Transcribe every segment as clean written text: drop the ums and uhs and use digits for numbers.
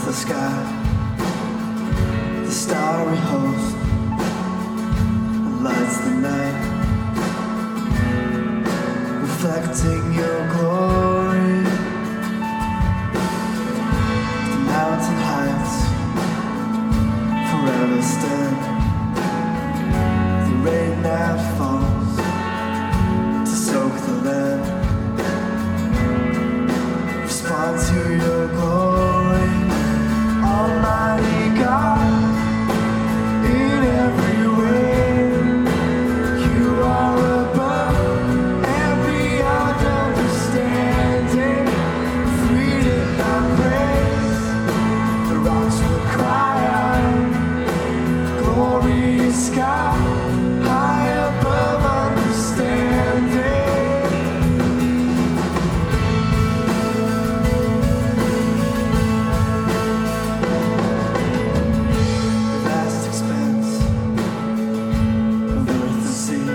the sky, the starry host that lights the night, reflecting your glory. The mountain heights forever stand, the rain that falls to soak the land, respond to your glory, Almighty God. In every way, you are above and beyond understanding. If we did not praise, the rocks would cry out. Glorious God, high above understanding. Vast expanse of earth and sea,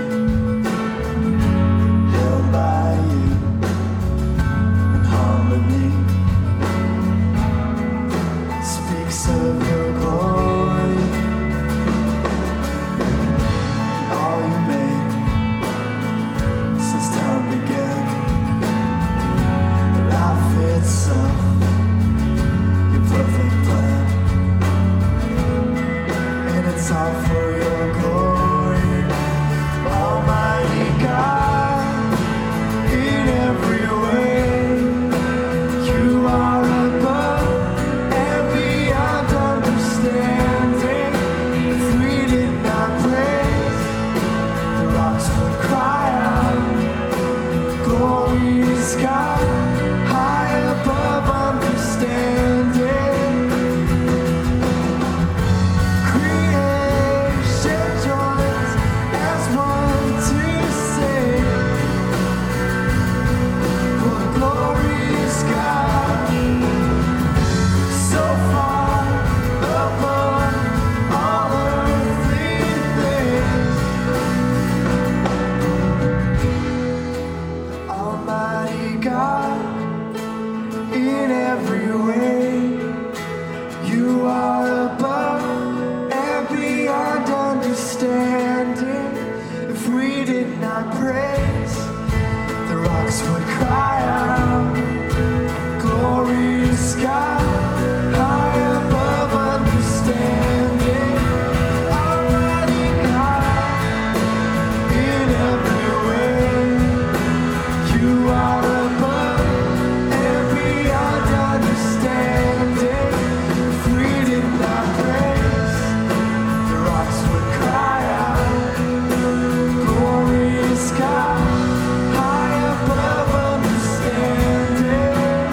held by you in harmony, speaks of your glory, all you made since time began. Life itself, your perfect plan. And it's all for your glory, Almighty God. In every way, you are above and beyond understanding. If we did not praise, the rocks would cry out. Glorious God, high above understanding. Creation joins as one to sing. For glorious God, so far above all earthly things. Almighty God, in every way, you are above and beyond understanding. If we did not praise, the rocks would cry out. Glorious God, high above understanding. Almighty God, in every way, you are above and beyond understanding. If we did not praise, the rocks would cry out. Glorious God, high above understanding.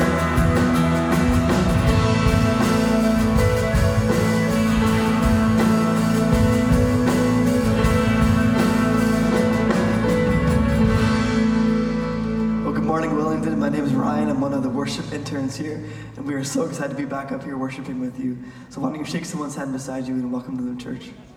Well, good morning, Wellington. My name is Ryan. I'm one of the worship interns here, and we are so excited to be back up here worshiping with you. So why don't you shake someone's hand beside you and welcome to the church.